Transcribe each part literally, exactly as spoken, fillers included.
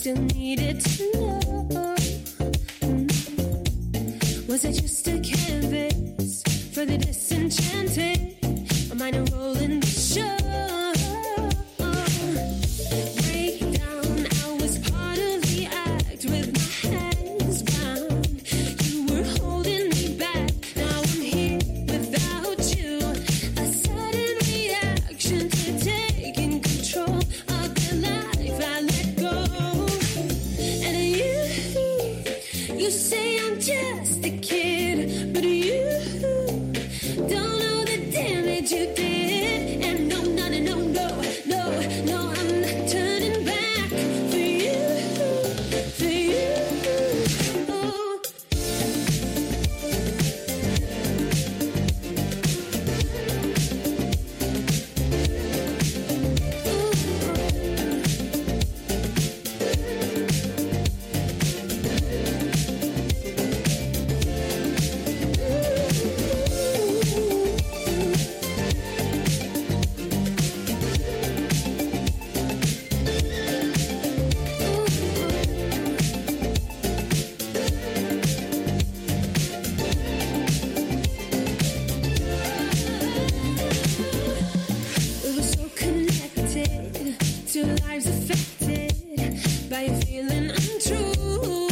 still needed to know. Mm. Was I just a canvas for the disenchanted? A minor role in the show. Breakdown, I was part of the act with my hands bound. You were holding me back, now I'm here without you. A sudden reaction to taking control of the life I let go. And you, you say I'm just a kid, but you don't know the damage you did. And no, no, no, no, no, no, no, I'm not turning back for you, for you. Oh. We were so connected to lives affected by a feeling untrue.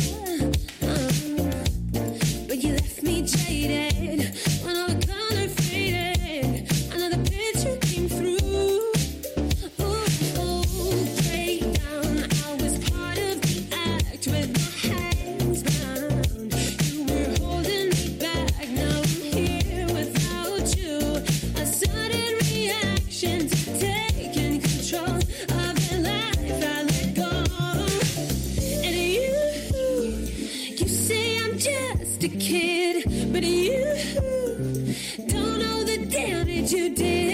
Uh, but you left me jaded when all the color faded. Another picture came through. Ooh, ooh, breakdown. I was part of the act with my hands bound. You were holding me back. Now I'm here without you. A sudden reaction to taking control of the life I let go. And you, you say I'm just a kid, but you don't know the damage you did.